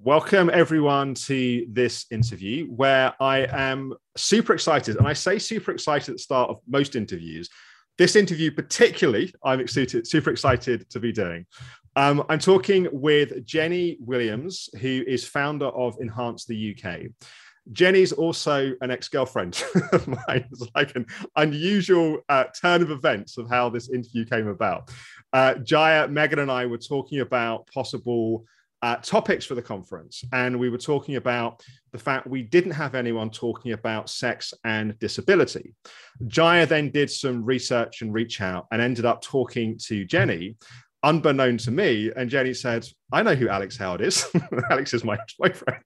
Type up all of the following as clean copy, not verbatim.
Welcome everyone to this interview where I am super excited. And I say super excited at the start of most interviews. This interview particularly, I'm super excited to be doing. I'm talking with Jenny Williams, who is founder of Enhance the UK. Jenny's also an ex-girlfriend of mine. It's like an unusual turn of events of how this interview came about. Jaya, Megan and I were talking about possible topics for the conference, and we were talking about the fact we didn't have anyone talking about sex and disability. Jaya then did some research and reach out and ended up talking to Jenny, unbeknown to me, and Jenny said, I know who Alex Howard is. Alex is my ex-boyfriend.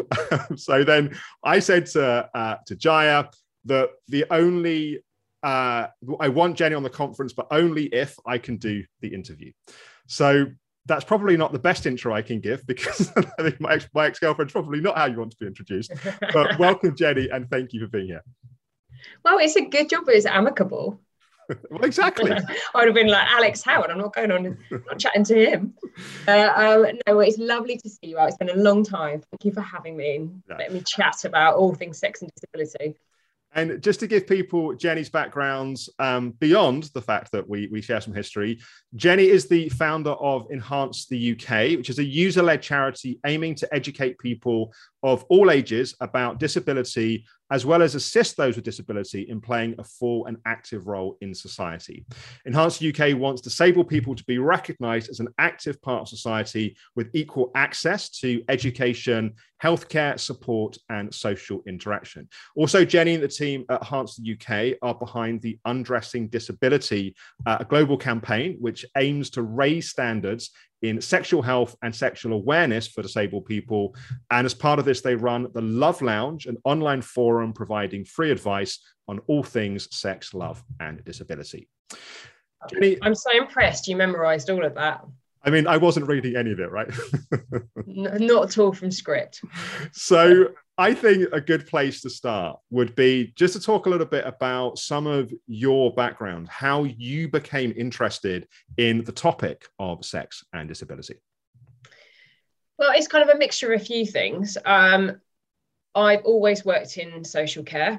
So then I said to Jaya that the only I want Jenny on the conference, but only if I can do the interview. So that's probably not the best intro I can give, because I think my ex-girlfriend's probably not how you want to be introduced. But welcome, Jenny, and thank you for being here. Well, it's a good job it's amicable. Well, exactly. I would have been like, Alex Howard, I'm not going on, not chatting to him. No, it's lovely to see you out. It's been a long time. Thank you for having me and letting me chat about all things sex and disability. And just to give people Jenny's backgrounds beyond the fact that we share some history, Jenny is the founder of Enhance the UK, which is a user-led charity aiming to educate people of all ages about disability, as well as assist those with disability in playing a full and active role in society. Enhance UK wants disabled people to be recognised as an active part of society with equal access to education, healthcare, support, and social interaction. Also, Jenny and the team at Enhance the UK are behind the Undressing Disability, a global campaign which aims to raise standards in sexual health and sexual awareness for disabled people. And as part of this, they run the Love Lounge, an online forum providing free advice on all things sex, love, and disability. Jenny, I'm so impressed you memorised all of that. I mean, I wasn't reading any of it, right? Not at all from script. So I think a good place to start would be just to talk a little bit about some of your background, how you became interested in the topic of sex and disability. Well, it's kind of a mixture of a few things. I've always worked in social care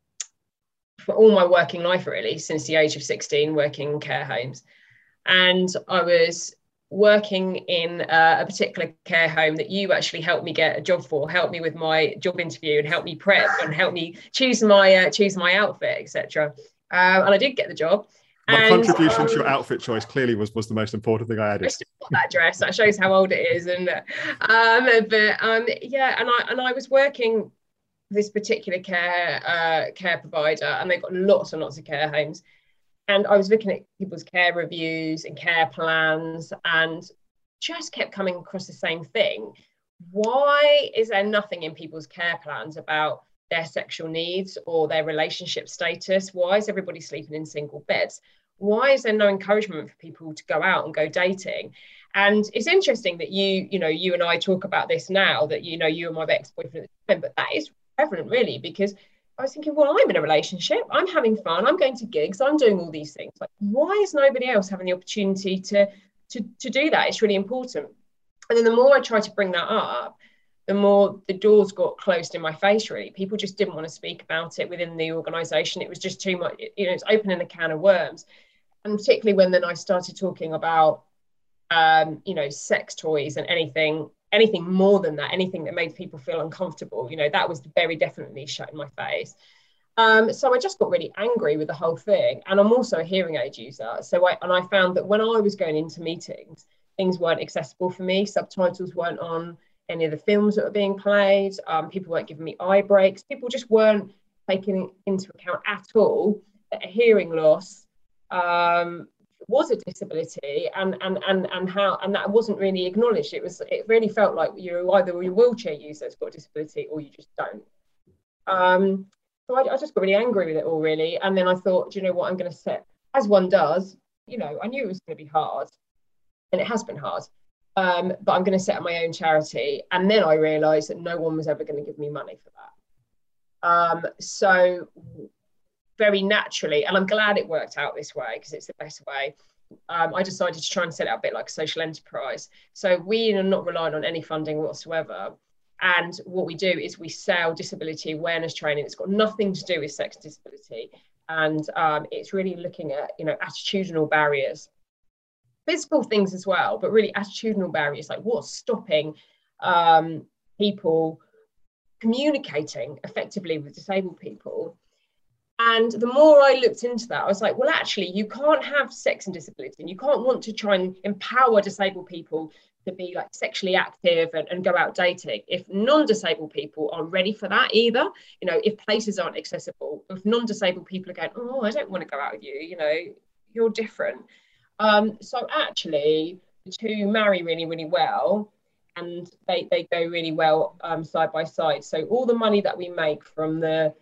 for all my working life, really, since the age of 16, working in care homes. And I was working in a particular care home that you actually helped me get a job for, helped me with my job interview and helped me prep and helped me choose my outfit, etc. And I did get the job. My contribution to your outfit choice clearly was the most important thing I added. I still got that dress. That shows how old it is. And I was working this particular care provider, and they've got lots and lots of care homes. And I was looking at people's care reviews and care plans and just kept coming across the same thing. Why is there nothing in people's care plans about their sexual needs or their relationship status? Why is everybody sleeping in single beds? Why is there no encouragement for people to go out and go dating? And it's interesting that you and I talk about this now, that, you and my ex-boyfriend at the time, but that is relevant, really, because I was thinking, well, I'm in a relationship, I'm having fun, I'm going to gigs, I'm doing all these things. Like, why is nobody else having the opportunity to do that? It's really important. And then the more I tried to bring that up, the more the doors got closed in my face, really. People just didn't want to speak about it within the organisation. It was just too much, it's opening a can of worms. And particularly when then I started talking about, sex toys and anything more than that, anything that made people feel uncomfortable, that was very definitely shut in my face. So I just got really angry with the whole thing. And I'm also a hearing aid user. So I found that when I was going into meetings, things weren't accessible for me. Subtitles weren't on any of the films that were being played. People weren't giving me eye breaks. People just weren't taking into account at all that a hearing loss was a disability, and that wasn't really acknowledged. It really felt like you're either a wheelchair user that's got a disability or you just don't. So I just got really angry with it all, really. And then I thought, do you know what, I'm going to set, as one does, I knew it was going to be hard, and it has been hard, but I'm going to set up my own charity. And then I realised that no one was ever going to give me money for that. So very naturally, and I'm glad it worked out this way because it's the best way, I decided to try and set it up a bit like a social enterprise. So we are not relying on any funding whatsoever. And what we do is we sell disability awareness training. It's got nothing to do with sex and disability. And it's really looking at, attitudinal barriers, physical things as well, but really attitudinal barriers, like what's stopping people communicating effectively with disabled people. And the more I looked into that, I was like, well, actually, you can't have sex and disability, and you can't want to try and empower disabled people to be like sexually active and go out dating if non-disabled people aren't ready for that either. If places aren't accessible, if non-disabled people are going, oh, I don't want to go out with you, you're different. So actually, the two marry really, really well, and they go really well side by side. So all the money that we make from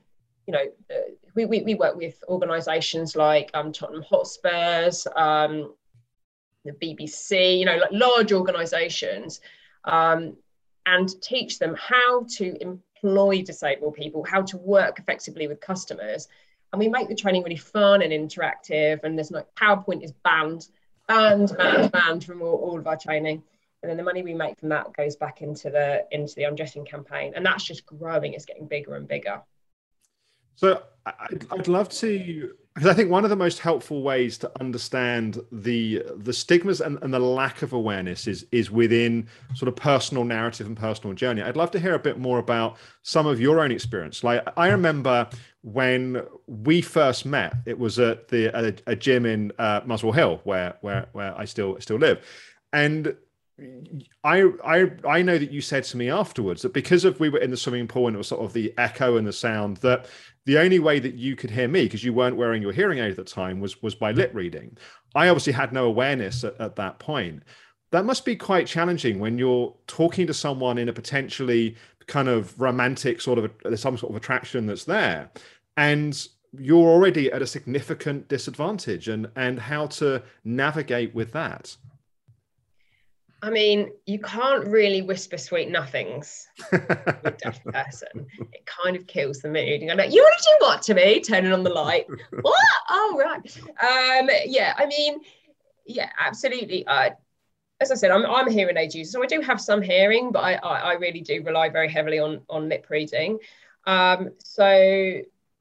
we work with organisations like Tottenham Hotspurs, the BBC, like large organisations, and teach them how to employ disabled people, how to work effectively with customers. And we make the training really fun and interactive. And there's like PowerPoint is banned from all of our training. And then the money we make from that goes back into the Undressing campaign. And that's just growing. It's getting bigger and bigger. So I'd love to, because I think one of the most helpful ways to understand the stigmas and the lack of awareness is within sort of personal narrative and personal journey. I'd love to hear a bit more about some of your own experience. Like I remember when we first met, it was at a gym in Muswell Hill where I still live, and I know that you said to me afterwards that because we were in the swimming pool and it was sort of the echo and the sound, that the only way that you could hear me, because you weren't wearing your hearing aid at the time, was by lip reading. I obviously had no awareness at that point. That must be quite challenging when you're talking to someone in a potentially kind of romantic there's some sort of attraction that's there, and you're already at a significant disadvantage, and how to navigate with that. I mean, you can't really whisper sweet nothings with a deaf person. It kind of kills the mood. You're like, you want to do what to me? Turning on the light. What? Oh, right. Yeah, I mean, yeah, absolutely. As I said, I'm a hearing aid user, so I do have some hearing, but I really do rely very heavily on lip reading. So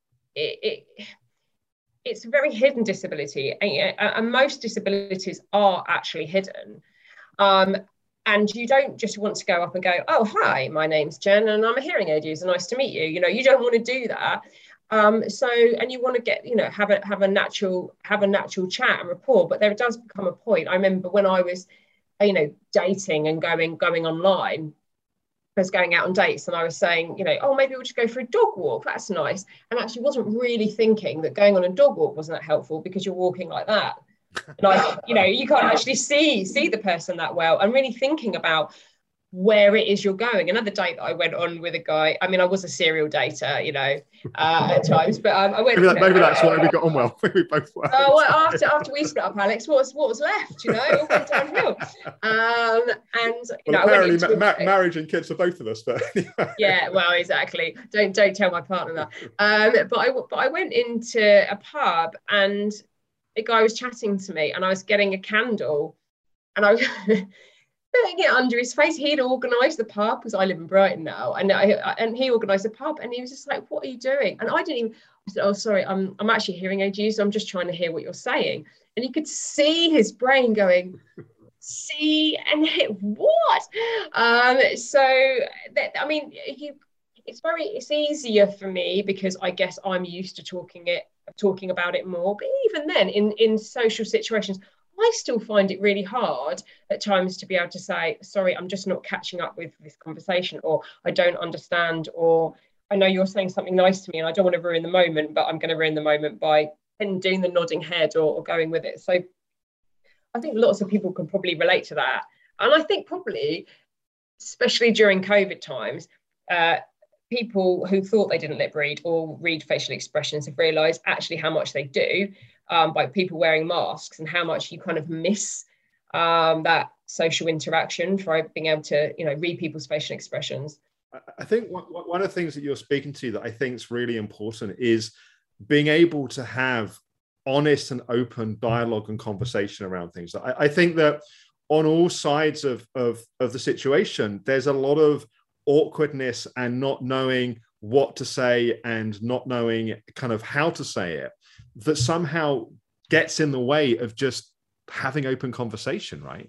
it's a very hidden disability, and most disabilities are actually hidden. And you don't just want to go up and go, oh, hi, my name's Jen and I'm a hearing aid user. Nice to meet you. You don't want to do that. And you want to get, have a natural chat and rapport. But there does become a point. I remember when I was, dating and going online, I was going out on dates and I was saying, oh, maybe we'll just go for a dog walk. That's nice. And actually wasn't really thinking that going on a dog walk wasn't that helpful because you're walking like that. Like, you can't actually see the person that well, and really thinking about where it is you're going. Another date that I went on with a guy, I mean, I was a serial dater, at times, but I went. Maybe that's why we got on well. We both were. Oh, well, after we split up, Alex, what was left? It all went downhill. And apparently, marriage and kids for both of us. But yeah, well, exactly. Don't tell my partner that. But I went into a pub and a guy was chatting to me and I was getting a candle and I was putting it under his face. He'd organised the pub because I live in Brighton now, and he organised the pub, and he was just like, what are you doing? And I said, oh, sorry, I'm actually hearing aid user. I'm just trying to hear what you're saying. And you could see his brain going, see and hit what? It's easier for me because I guess I'm used to talking about it more. But even then, in social situations, I still find it really hard at times to be able to say, sorry, I'm just not catching up with this conversation, or I don't understand, or I know you're saying something nice to me and I don't want to ruin the moment, but I'm going to ruin the moment by doing the nodding head or going with it. So I think lots of people can probably relate to that. And I think probably, especially during COVID times, people who thought they didn't lip read or read facial expressions have realised actually how much they do by people wearing masks, and how much you kind of miss that social interaction for being able to, read people's facial expressions. I think one of the things that you're speaking to that I think is really important is being able to have honest and open dialogue and conversation around things. I think that on all sides of the situation, there's a lot of awkwardness and not knowing what to say and not knowing kind of how to say it, that somehow gets in the way of just having open conversation, right?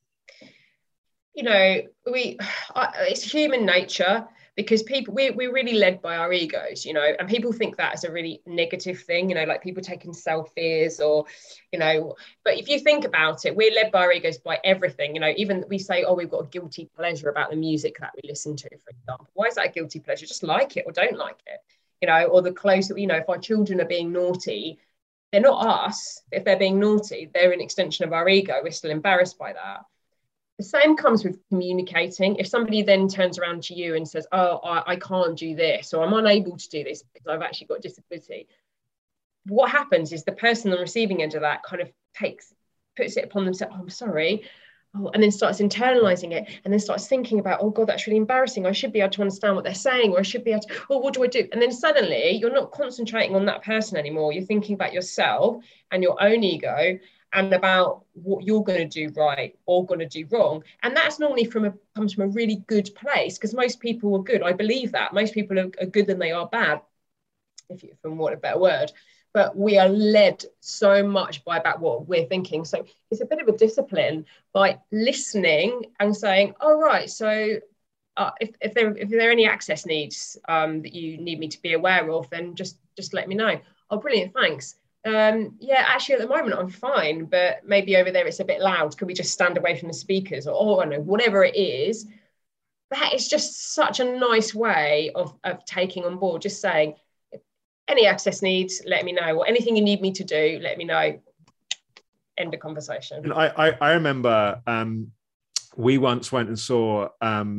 You know, it's human nature, because people, we're really led by our egos, you know, and people think that is a really negative thing, you know, like people taking selfies or, you know, but if you think about it, we're led by our egos by everything, you know, even we say, oh, we've got a guilty pleasure about the music that we listen to, for example. Why is that a guilty pleasure? Just like it or don't like it, you know, or the clothes that, you know, if our children are being naughty, they're not us. If they're being naughty, they're an extension of our ego. We're still embarrassed by that. The same comes with communicating. If somebody then turns around to you and says, oh, I can't do this, or I'm unable to do this because I've actually got a disability, what happens is the person on the receiving end of that kind of puts it upon themselves, oh, I'm sorry, and then starts internalizing it, and then starts thinking about, oh God, that's really embarrassing. I should be able to understand what they're saying, or I should be able to, oh, what do I do? And then suddenly you're not concentrating on that person anymore. You're thinking about yourself and your own ego, and about what you're going to do right or going to do wrong. And that's normally comes from a really good place, because most people are good. I believe that. Most people are good than they are bad, from what a better word. But we are led so much by about what we're thinking. So it's a bit of a discipline by listening and saying, oh, right, so if there are any access needs that you need me to be aware of, then just let me know. Oh, brilliant, thanks. Yeah, actually at the moment I'm fine, but maybe over there it's a bit loud. Could we just stand away from the speakers? Or I don't know, whatever it is. That is just such a nice way of taking on board, just saying, any access needs, let me know, or anything you need me to do, let me know. End of conversation. And I remember we once went and saw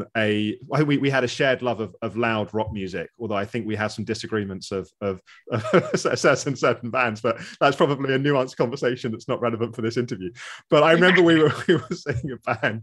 we had a shared love of loud rock music, although I think we had some disagreements of certain bands, but that's probably a nuanced conversation that's not relevant for this interview. But I remember we were seeing a band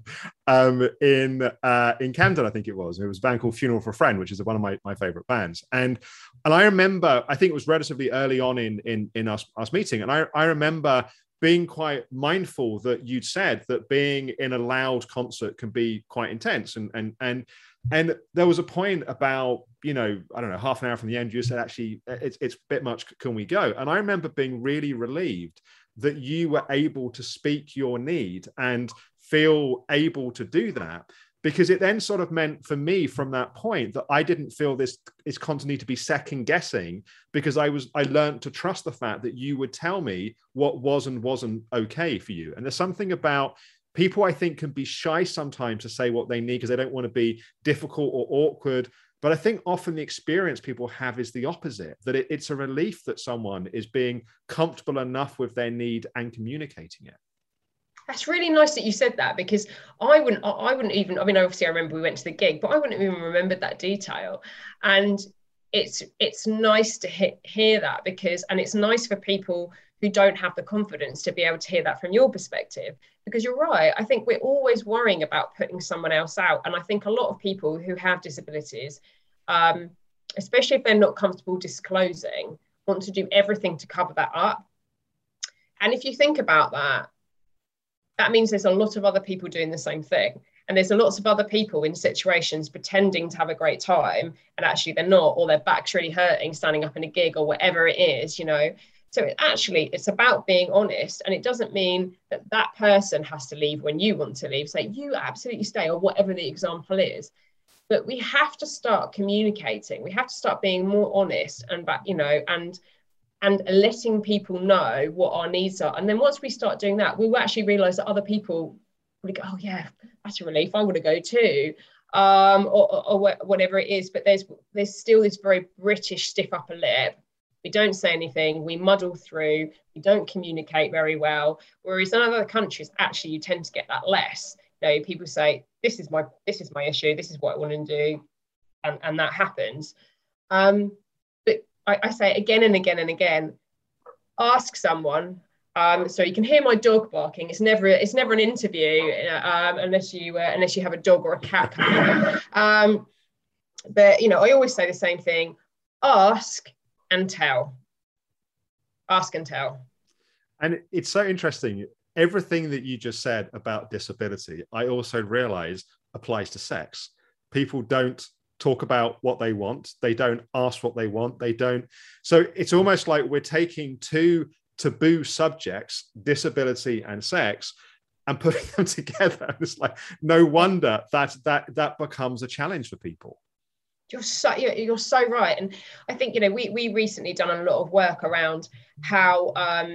in Camden, I think it was. It was a band called Funeral for a Friend, which is one of my favorite bands. And I remember, I think it was relatively early on in us meeting, and I remember being quite mindful that you'd said that being in a loud concert can be quite intense. And there was a point about, you know, I don't know, half an hour from the end, you said, actually, it's a bit much, can we go? And I remember being really relieved that you were able to speak your need and feel able to do that, because it then sort of meant for me from that point that I didn't feel this constant need to be second guessing, because I learned to trust the fact that you would tell me what was and wasn't okay for you. And there's something about people, I think, can be shy sometimes to say what they need because they don't want to be difficult or awkward. But I think often the experience people have is the opposite, that it's a relief that someone is being comfortable enough with their need and communicating it. That's really nice that you said that, because I wouldn't even, I mean, obviously I remember we went to the gig, but I wouldn't even remembered that detail. And it's nice to hear that, and it's nice for people who don't have the confidence to be able to hear that from your perspective, because you're right. I think we're always worrying about putting someone else out. And I think a lot of people who have disabilities, especially if they're not comfortable disclosing, want to do everything to cover that up. And if you think about that, that means there's a lot of other people doing the same thing. And there's a lots of other people in situations pretending to have a great time, and actually they're not, or their back's really hurting standing up in a gig or whatever it is, you know. So it's about being honest. And it doesn't mean that person has to leave when you want to leave. Say, you absolutely stay, or whatever the example is. But we have to start communicating. We have to start being more honest and letting people know what our needs are. And then once we start doing that, we will actually realize that other people would go, oh yeah, that's a relief, I want to go too, or whatever it is. But there's still this very British stiff upper lip. We don't say anything, we muddle through, we don't communicate very well. Whereas in other countries, actually you tend to get that less. You know, people say, this is my issue, this is what I want to do, and that happens. I say it again and again and again, ask someone. So you can hear my dog barking. It's never an interview unless you have a dog or a cat coming. But you know, I always say the same thing: ask and tell. Ask and tell. And it's so interesting. Everything that you just said about disability, I also realize applies to sex. People don't talk about what they want. They don't ask what they want. They don't. So it's almost like we're taking two taboo subjects, disability and sex, and putting them together. It's like, no wonder that becomes a challenge for people. You're so right. And I think, we recently done a lot of work around how,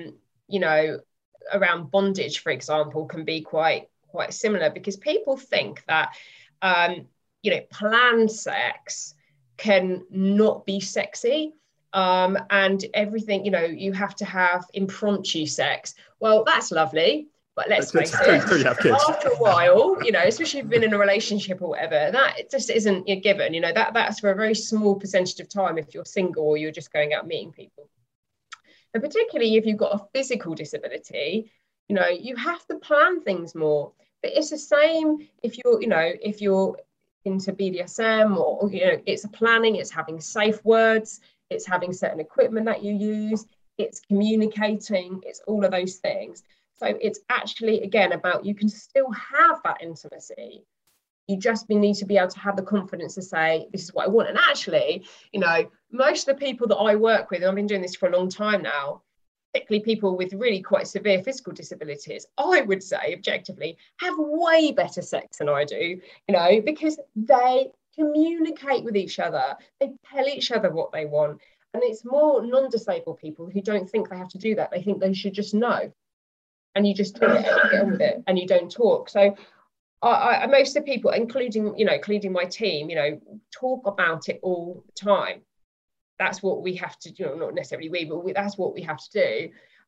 around bondage, for example, can be quite similar, because people think that, planned sex can not be sexy. And everything, you have to have impromptu sex. Well, that's lovely. But let's face it, after a while, especially if you've been in a relationship or whatever, that just isn't a given. That's for a very small percentage of time if you're single or you're just going out meeting people. And particularly if you've got a physical disability, you have to plan things more. But it's the same if you're into BDSM or, it's planning, it's having safe words, it's having certain equipment that you use, it's communicating, it's all of those things. So it's actually, again, about you can still have that intimacy. You just need to be able to have the confidence to say, this is what I want. And actually, most of the people that I work with, and I've been doing this for a long time now, particularly people with really quite severe physical disabilities, I would say objectively have way better sex than I do, because they communicate with each other. They tell each other what they want. And it's more non-disabled people who don't think they have to do that. They think they should just know. And you just do it and you get on with it and you don't talk. So I most of the people, including my team, talk about it all the time. That's what we have to do. Not necessarily but that's what we have to do.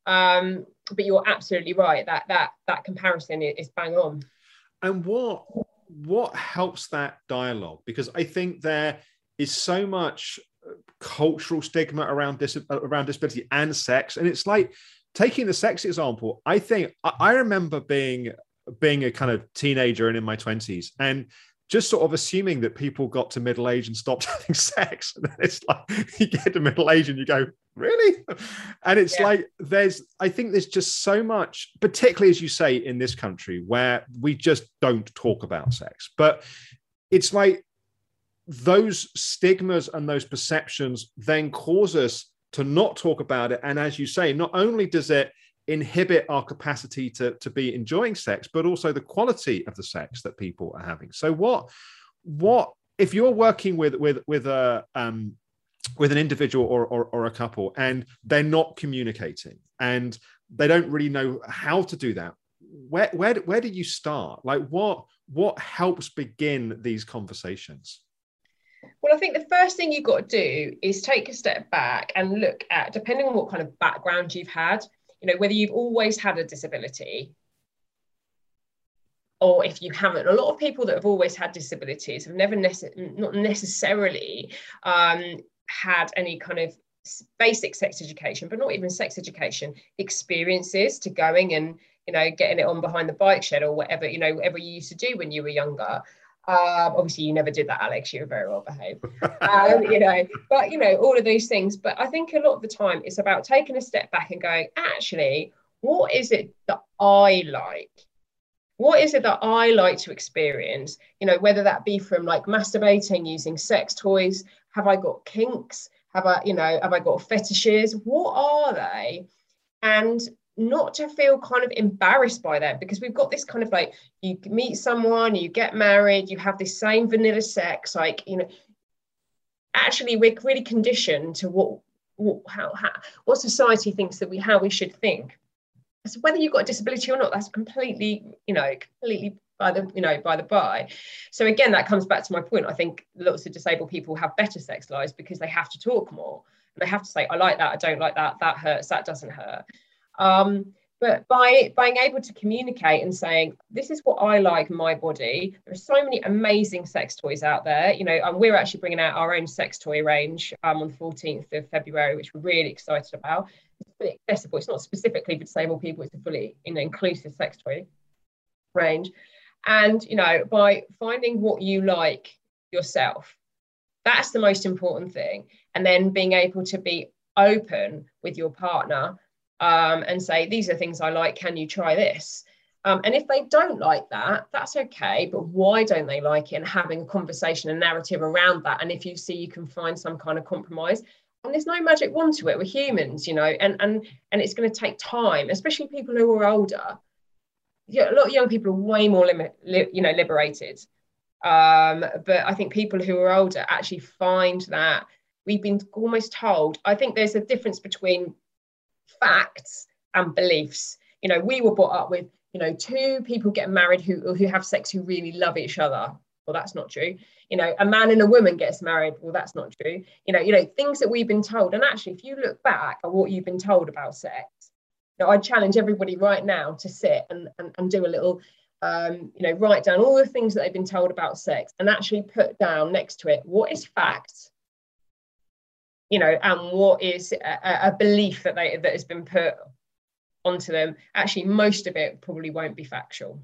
But you're absolutely right. That comparison is bang on. And what helps that dialogue? Because I think there is so much cultural stigma around disability and sex, and it's like, taking the sex example, I think I remember being a kind of teenager and in my 20s and just sort of assuming that people got to middle age and stopped having sex. And it's like, you get to middle age and you go, really? And it's like, I think there's just so much, particularly as you say, in this country where we just don't talk about sex. But it's like those stigmas and those perceptions then cause us to not talk about it. And as you say, not only does it inhibit our capacity to be enjoying sex, but also the quality of the sex that people are having. So what if you're working with an individual or a couple and they're not communicating and they don't really know how to do that, where do you start? Like what helps begin these conversations? Well, I think the first thing you've got to do is take a step back and look at, depending on what kind of background you've had, whether you've always had a disability or if you haven't. A lot of people that have always had disabilities have not necessarily had any kind of basic sex education, but not even sex education experiences to going and, getting it on behind the bike shed or whatever you used to do when you were younger. Obviously you never did that, Alex, you were very well behaved. But all of those things. But I think a lot of the time it's about taking a step back and going, actually, what is it that I like? What is it that I like to experience? Whether that be from like masturbating, using sex toys, have I got kinks? Have I got fetishes? What are they? And not to feel kind of embarrassed by that, because we've got this kind of like, you meet someone, you get married, you have this same vanilla sex, actually we're really conditioned to what society thinks that how we should think. So whether you've got a disability or not, that's completely by the by. So again, that comes back to my point. I think lots of disabled people have better sex lives because they have to talk more. They have to say, I like that, I don't like that, that hurts, that doesn't hurt. But by being able to communicate and saying, this is what I like in my body, there are so many amazing sex toys out there. And we're actually bringing out our own sex toy range on the 14th of February, which we're really excited about. It's fully accessible. It's not specifically for disabled people. It's a fully inclusive sex toy range. And, by finding what you like yourself, that's the most important thing. And then being able to be open with your partner and say, these are things I like, can you try this? And if they don't like that, that's okay, but why don't they like it? And having a conversation, a narrative around that. And if you see you can find some kind of compromise, and there's no magic wand to it, we're humans, you know, and it's going to take time, especially people who are older. Yeah, a lot of young people are way more liberated. But I think people who are older actually find that we've been almost told. I think there's a difference between facts and beliefs. You know, we were brought up with, you know, two people getting married who have sex who really love each other. Well, that's not true. You know, a man and a woman gets married. Well, that's not true. You know, things that we've been told. And actually, if you look back at what you've been told about sex, you know, I challenge everybody right now to sit and do a little, you know, write down all the things that they've been told about sex and actually put down next to it, what is fact, you know, and what is a belief that has been put onto them. Actually, most of it probably won't be factual.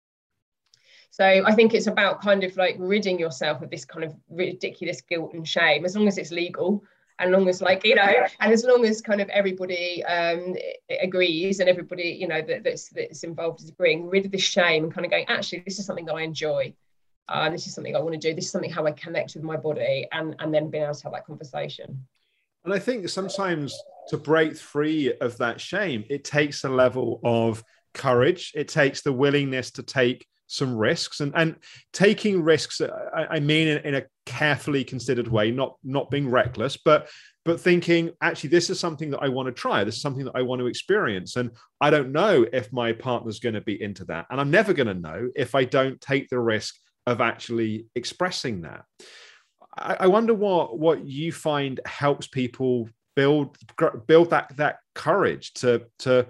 So I think it's about kind of like ridding yourself of this kind of ridiculous guilt and shame, as long as it's legal, and long as, like, you know, and as long as kind of everybody agrees and everybody, you know, that's involved is agreeing, rid of the shame and kind of going, actually, this is something that I enjoy. This is something I want to do. This is something how I connect with my body, and then being able to have that conversation. And I think sometimes to break free of that shame, it takes a level of courage. It takes the willingness to take some risks, and taking risks, I mean, in a carefully considered way, not being reckless, but thinking, actually, this is something that I want to try. This is something that I want to experience. And I don't know if my partner's going to be into that. And I'm never going to know if I don't take the risk of actually expressing that. I wonder what you find helps people build that courage to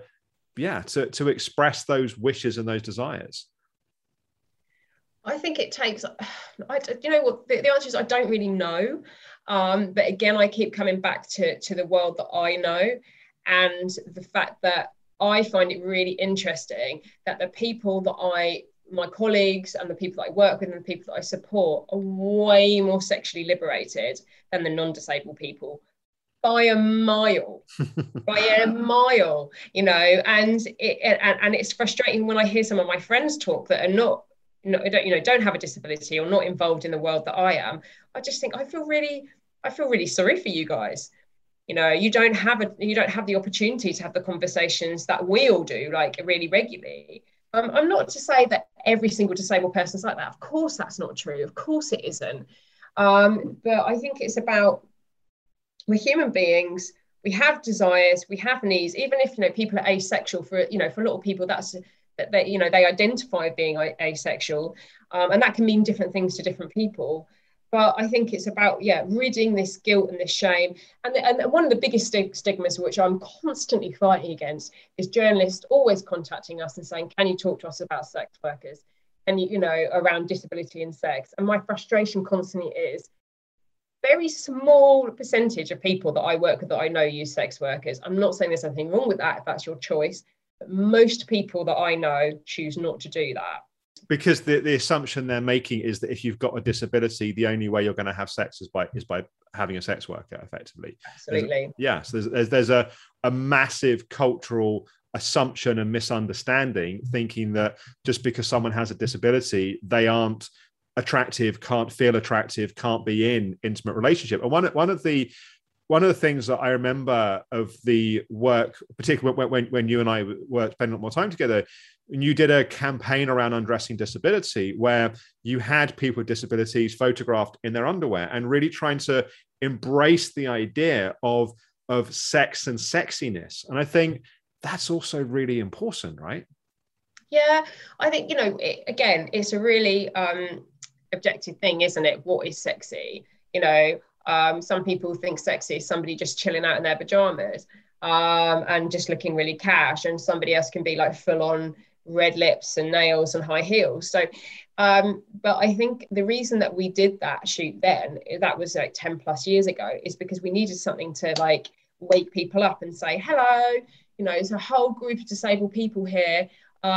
express those wishes and those desires. I think it takes, you know what, the answer is I don't really know. But again, I keep coming back to the world that I know, and the fact that I find it really interesting that the people that my colleagues and the people that I work with and the people that I support are way more sexually liberated than the non-disabled people by a mile. By a mile, you know, and it's frustrating when I hear some of my friends talk that are don't have a disability or not involved in the world that I am. I just think I feel really sorry for you guys. You know, you don't have the opportunity to have the conversations that we all do, like, really regularly. I'm not to say that every single disabled person's like that. Of course, that's not true. Of course, it isn't. But I think it's about, we're human beings. We have desires. We have needs. Even if, you know, people are asexual, for a lot of people, that's that they, you know, they identify being asexual, and that can mean different things to different people. But I think it's about, ridding this guilt and this shame. And one of the biggest stigmas, which I'm constantly fighting against, is journalists always contacting us and saying, can you talk to us about sex workers? And, you know, around disability and sex. And my frustration constantly is, very small percentage of people that I work with that I know use sex workers. I'm not saying there's anything wrong with that if that's your choice, but most people that I know choose not to do that. Because the assumption they're making is that if you've got a disability, the only way you're going to have sex is by having a sex worker, effectively. Absolutely. So there's a massive cultural assumption and misunderstanding, thinking that just because someone has a disability, they aren't attractive, can't feel attractive, can't be in intimate relationship. And one of the things that I remember of the work, particularly when you and I were spending a lot more time together, and you did a campaign around undressing disability, where you had people with disabilities photographed in their underwear and really trying to embrace the idea of sex and sexiness. And I think that's also really important, right? Yeah, I think, you know, it's a really objective thing, isn't it? What is sexy? You know, some people think sexy is somebody just chilling out in their pajamas and just looking really cash, and somebody else can be like full on red lips and nails and high heels. So but I think the reason that we did that shoot then, that was like 10 plus years ago, is because we needed something to like wake people up and say, hello, you know, there's a whole group of disabled people here.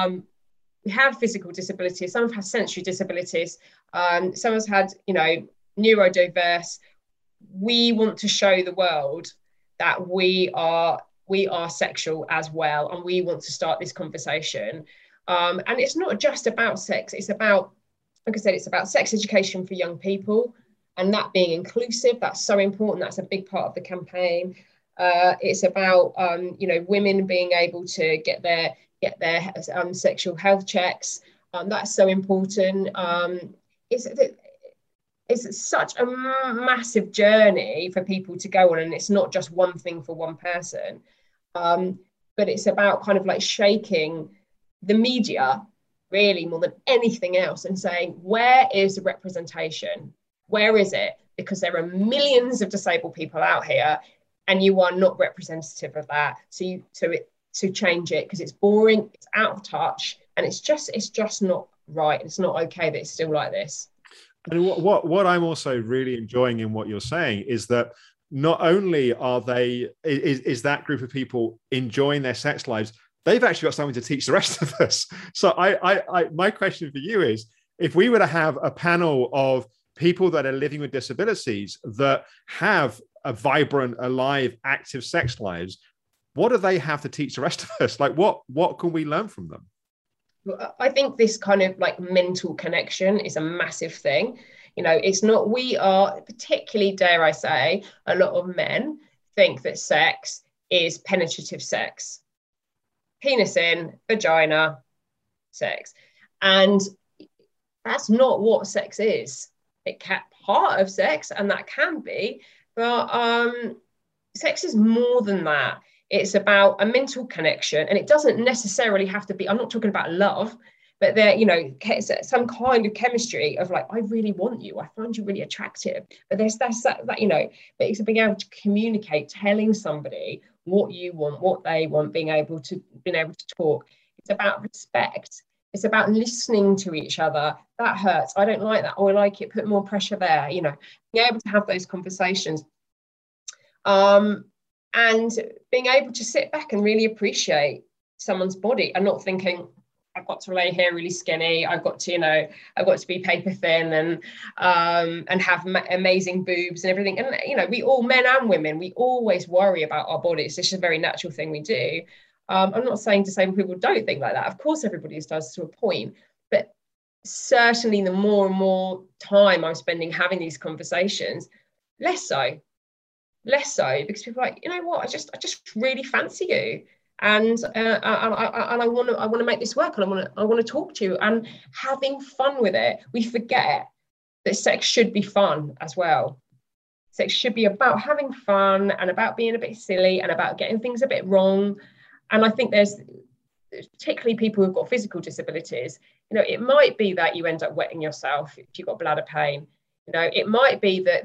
We have physical disabilities, some have had sensory disabilities, some has had, you know, neurodiverse. We want to show the world that we are we are sexual as well, and we want to start this conversation. And it's not just about sex. It's about, like I said, it's about sex education for young people, and that being inclusive. That's so important. That's a big part of the campaign. It's about women being able to get their sexual health checks. That's so important. It's such a massive journey for people to go on, and it's not just one thing for one person. But it's about kind of like shaking the media really more than anything else and saying, where is the representation? Where is it? Because there are millions of disabled people out here, and you are not representative of that. To change it, because it's boring, it's out of touch, and it's just not right. It's not okay that it's still like this. And what I'm also really enjoying in what you're saying is that not only are is that group of people enjoying their sex lives, they've actually got something to teach the rest of us. So my question for you is, if we were to have a panel of people that are living with disabilities that have a vibrant, alive, active sex lives, what do they have to teach the rest of us? Like, what can we learn from them? I think this kind of like mental connection is a massive thing. It's not, we are, particularly, dare I say, a lot of men think that sex is penetrative sex. Penis in, vagina, sex. And that's not what sex is. It can part of sex, and that can be, but sex is more than that. It's about a mental connection, and it doesn't necessarily have to be, I'm not talking about love, but there, some kind of chemistry of like, I really want you, I find you really attractive. But there's that, but it's being able to communicate, telling somebody what you want, what they want, being able to talk. It's about respect. It's about listening to each other. That hurts. I don't like that. Oh, I like it. Put more pressure there. Being able to have those conversations. And being able to sit back and really appreciate someone's body, and not thinking, I've got to lay here really skinny, I've got to be paper thin and have amazing boobs and everything. And we all, men and women, we always worry about our bodies. This is a very natural thing we do. I'm not saying disabled people don't think like that. Of course, everybody does to a point, but certainly the more and more time I'm spending having these conversations, less so, because people are like, you know what, I just really fancy you, and I want to make this work, and I want to talk to you, and having fun with it. We forget that sex should be fun as well. Sex should be about having fun, and about being a bit silly, and about getting things a bit wrong. And I think there's particularly people who've got physical disabilities. It might be that you end up wetting yourself if you've got bladder pain. It might be that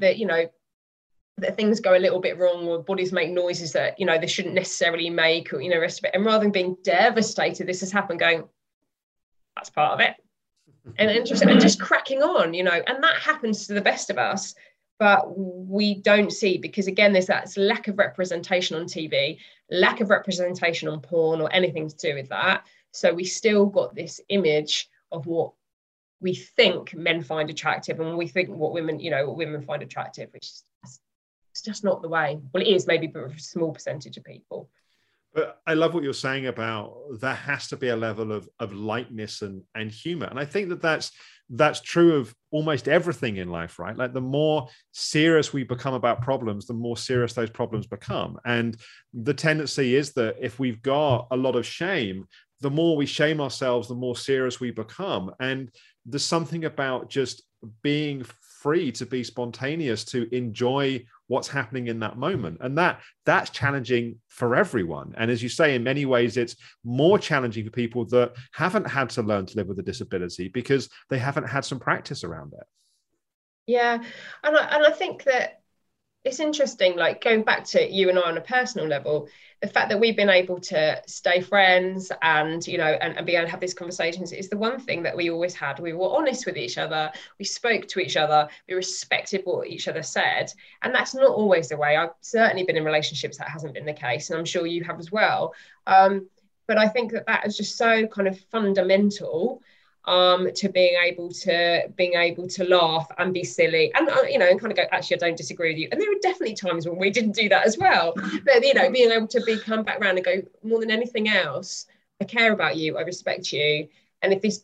that things go a little bit wrong, or bodies make noises that they shouldn't necessarily make, or rest of it. And rather than being devastated this has happened, going, that's part of it, and just cracking on, and that happens to the best of us. But we don't see, because again, there's that lack of representation on TV, lack of representation on porn or anything to do with that. So we still got this image of what we think men find attractive, and we think what women find attractive, which is it's just not the way. Well, it is maybe, but for a small percentage of people. But I love what you're saying about there has to be a level of lightness and humor. And I think that's true of almost everything in life, right? Like, the more serious we become about problems, the more serious those problems become. And the tendency is that if we've got a lot of shame, the more we shame ourselves, the more serious we become. And there's something about just being free to be spontaneous, to enjoy what's happening in that moment. And that's challenging for everyone. And as you say, in many ways, it's more challenging for people that haven't had to learn to live with a disability because they haven't had some practice around it. Yeah. And I think that it's interesting, like going back to you and I on a personal level, the fact that we've been able to stay friends and, and be able to have these conversations is the one thing that we always had. We were honest with each other. We spoke to each other. We respected what each other said. And that's not always the way. I've certainly been in relationships that hasn't been the case. And I'm sure you have as well. But I think that is just so kind of fundamental. to being able to laugh and be silly and and kind of go, actually, I don't disagree with you. And there are definitely times when we didn't do that as well. But being able to come back around and go, more than anything else, I care about you, I respect you. And if this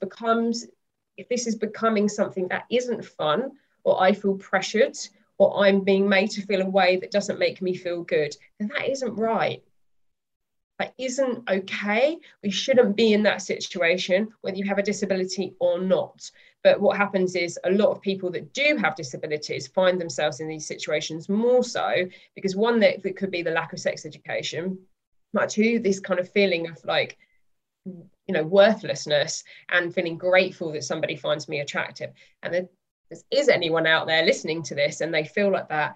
is becoming something that isn't fun, or I feel pressured, or I'm being made to feel a way that doesn't make me feel good, then that isn't right. That isn't okay. We shouldn't be in that situation, whether you have a disability or not. But what happens is a lot of people that do have disabilities find themselves in these situations more so because, one, that could be the lack of sex education, but two, this kind of feeling of like, worthlessness and feeling grateful that somebody finds me attractive. And then, is anyone out there listening to this and they feel like that,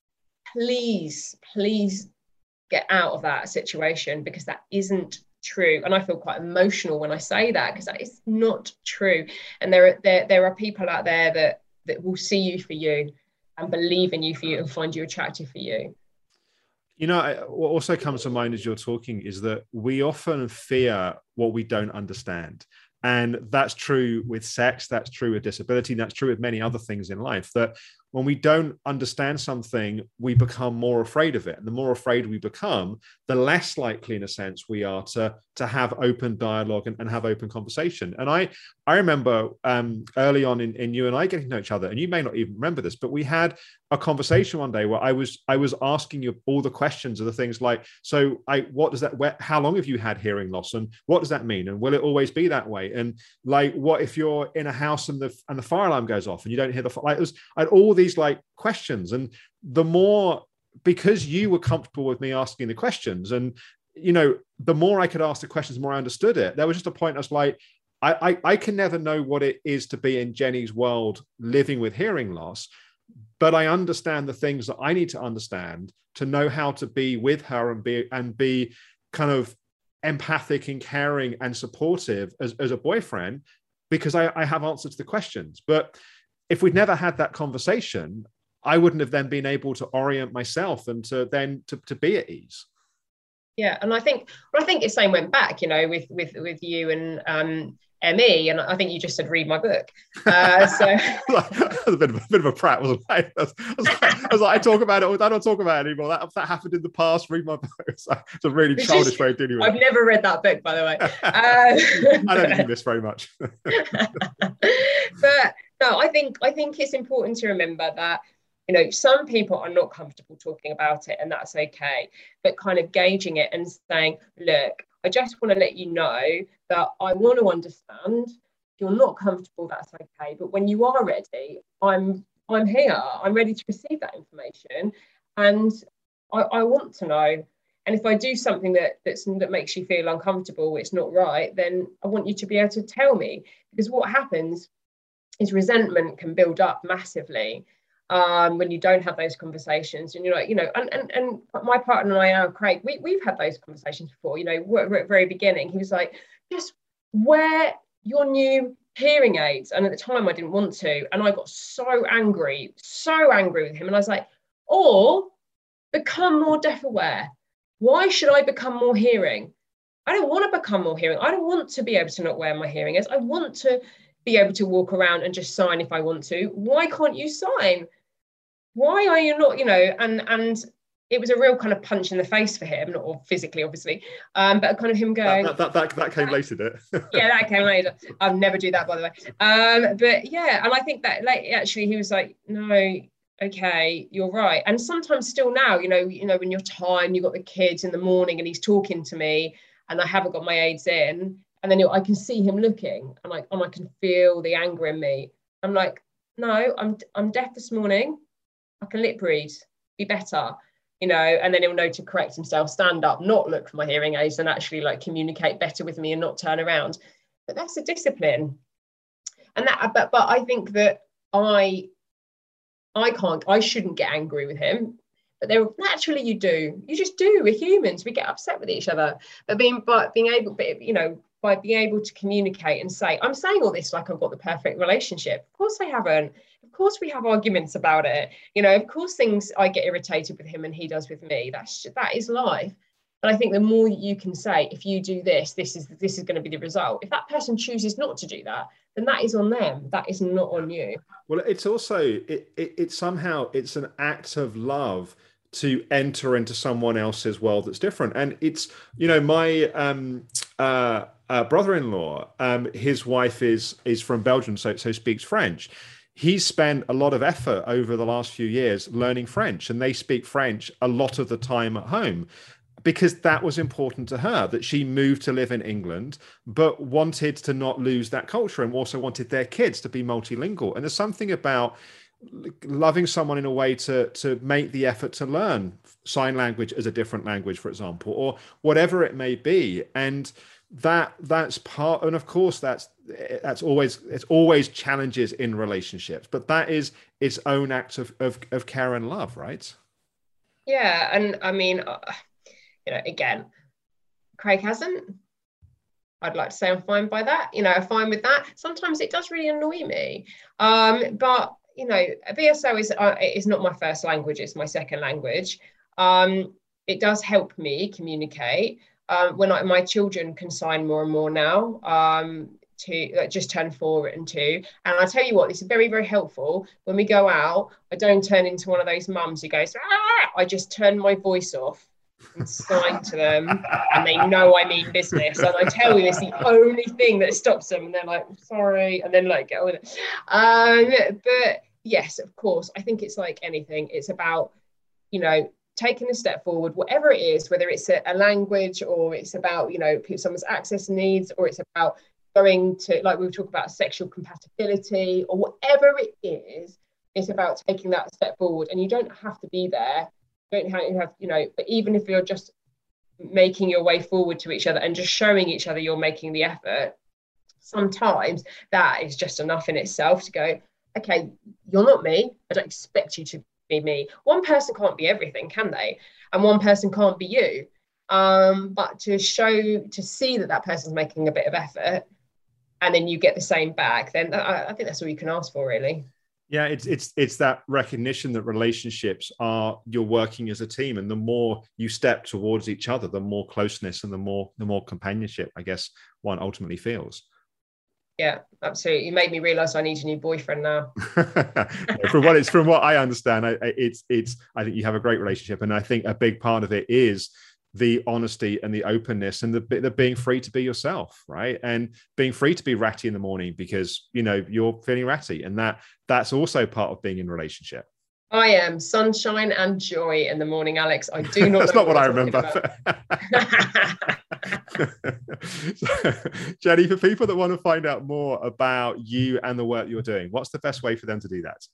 please get out of that situation, because that isn't true. And I feel quite emotional when I say that, because that is not true. And there are people out there that will see you for you and believe in you for you and find you attractive for you. What also comes to mind as you're talking is that we often fear what we don't understand. And that's true with sex, that's true with disability, and that's true with many other things in life, that when we don't understand something, we become more afraid of it. And the more afraid we become, the less likely, in a sense, we are to have open dialogue and have open conversation. And I remember early on in you and I getting to know each other, and you may not even remember this, but we had a conversation one day where I was asking you all the questions of the things like, so what does that, how long have you had hearing loss, and what does that mean, and will it always be that way, and like, what if you're in a house and the fire alarm goes off and you don't hear the like, I had all these like questions. And the more, because you were comfortable with me asking the questions, and the more I could ask the questions, the more I understood it. There was just a point I was like, I can never know what it is to be in Jenny's world living with hearing loss, but I understand the things that I need to understand to know how to be with her and be kind of empathic and caring and supportive as a boyfriend, because I have answers to the questions. But if we'd never had that conversation, I wouldn't have then been able to orient myself and to be at ease. Yeah, and I think the same went back, with you and Emmy, and I think you just said read my book. So that was a bit of a prat, wasn't I? I was like, I talk about it, I don't talk about it anymore. That happened in the past. Read my book. It's a really childish way of dealing with it. I've never read that book, by the way. I don't think you miss very much. But no, I think it's important to remember that some people are not comfortable talking about it, and that's okay. But kind of gauging it and saying, look, I just want to let you know that I want to understand. If you're not comfortable, that's okay. But when you are ready, I'm here. I'm ready to receive that information, and I want to know. And if I do something that makes you feel uncomfortable, it's not right, then I want you to be able to tell me. Because what happens is resentment can build up massively when you don't have those conversations. And you're like, and my partner and I now, Craig, we've had those conversations before. At the very beginning, he was like, just wear your new hearing aids. And at the time I didn't want to. And I got so angry with him. And I was like, or become more deaf aware. Why should I become more hearing? I don't want to become more hearing. I don't want to be able to not wear my hearing aids. I want to be able to walk around and just sign if I want to. Why can't you sign? Why are you not, and it was a real kind of punch in the face for him, not physically, obviously, but kind of him going. That came later, did it? Yeah, that came later. I'll never do that, by the way. But yeah, and I think that actually he was like, no, okay, you're right. And sometimes still now, when you're tired, you've got the kids in the morning and he's talking to me and I haven't got my aids in, and then I can see him looking and I can feel the anger in me. I'm like, no, I'm deaf this morning. I can lip read, be better, and then he'll know to correct himself, stand up, not look for my hearing aids, and actually communicate better with me and not turn around. But that's a discipline. And but I think that I shouldn't get angry with him. But naturally you do. You just do. We're humans. We get upset with each other. But being able, by being able to communicate and say, I'm saying all this like I've got the perfect relationship. Of course I haven't. Of course we have arguments about it. Of course I get irritated with him and he does with me. That is life. But I think the more you can say, if you do this, this is going to be the result. If that person chooses not to do that, then that is on them. That is not on you. Well, it's also it's somehow it's an act of love to enter into someone else's world that's different. And it's, you know, my brother-in-law, his wife is from Belgium, so speaks French. He's spent a lot of effort over the last few years learning French, and they speak French a lot of the time at home, because that was important to her, that she moved to live in England, but wanted to not lose that culture, and also wanted their kids to be multilingual. And there's something about loving someone in a way to make the effort to learn sign language as a different language, for example, or whatever it may be. And that's part, and of course that's always challenges in relationships, but that is its own act of care and love, right? Yeah. And I mean, you know, again, Craig hasn't. I'd like to say I'm fine by that. You know, I'm fine with that. Sometimes it does really annoy me. But, you know, BSO is not my first language. It's my second language. It does help me communicate. When my children can sign more and more now, to just turn 4 and 2. And I tell you what, this is very, very helpful. When we go out, I don't turn into one of those mums who goes, ah! I just turn my voice off and sign to them, and they know I mean business. And I tell you, it's the only thing that stops them. And they're like, sorry, and then like get with it. But yes, of course, I think it's like anything. It's about, you know, taking a step forward, whatever it is, whether it's a language, or it's about, you know, someone's access needs, or it's about going to, like we were talking about, sexual compatibility, or whatever it is, it's about taking that step forward. And you don't have to be there. You don't have, you know, but even if you're just making your way forward to each other and just showing each other you're making the effort, sometimes that is just enough in itself to go, okay, you're not me. I don't expect you to be me. One person can't be everything, can they? And one person can't be you. But to see that person's making a bit of effort, and then you get the same back, then I think that's all you can ask for, really. Yeah, it's that recognition that relationships are, you're working as a team, and the more you step towards each other, the more closeness and the more companionship, I guess, one ultimately feels. Yeah, absolutely. You made me realise I need a new boyfriend now. From what I understand, I think you have a great relationship, and I think a big part of it is the honesty and the openness, and the being free to be yourself, right? And being free to be ratty in the morning because, you know, you're feeling ratty, and that's also part of being in a relationship. I am sunshine and joy in the morning, Alex. I do not. That's not what I remember. Jenny, for people that want to find out more about you and the work you're doing, what's the best way for them to do that?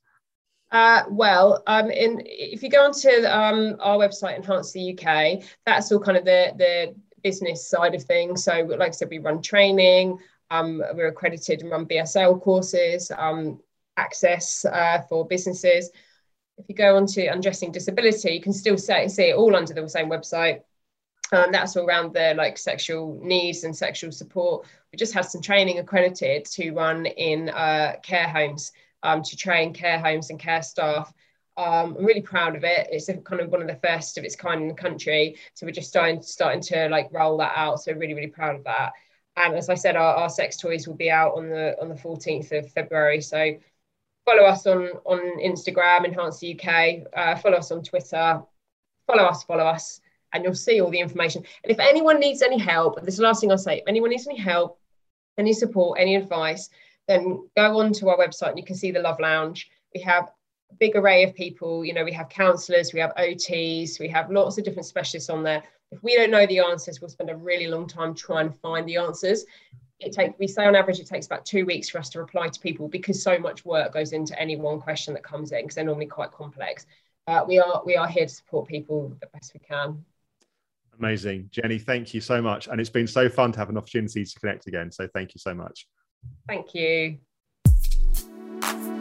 If you go onto our website, Enhance the UK, that's all kind of the business side of things. So, like I said, we run training. We're accredited and run BSL courses, access for businesses. If you go onto Undressing Disability, you can still see it all under the same website. That's all around the like sexual needs and sexual support. We just had some training accredited to run in care homes, to train care homes and care staff. I'm really proud of it. It's kind of one of the first of its kind in the country. So we're just starting to like roll that out. So really, really proud of that. And as I said, our sex toys will be out on the 14th of February. So follow us on Instagram, Enhance the UK. Follow us on Twitter. Follow us. And you'll see all the information. And if anyone needs any help, this is the last thing I'll say, if anyone needs any help, any support, any advice, then go on to our website and you can see the Love Lounge. We have a big array of people. You know, we have counsellors, we have OTs, we have lots of different specialists on there. If we don't know the answers, we'll spend a really long time trying to find the answers. We say on average, it takes about 2 weeks for us to reply to people because so much work goes into any one question that comes in because they're normally quite complex. We are here to support people the best we can. Amazing. Jenny, thank you so much. And it's been so fun to have an opportunity to connect again. So thank you so much. Thank you.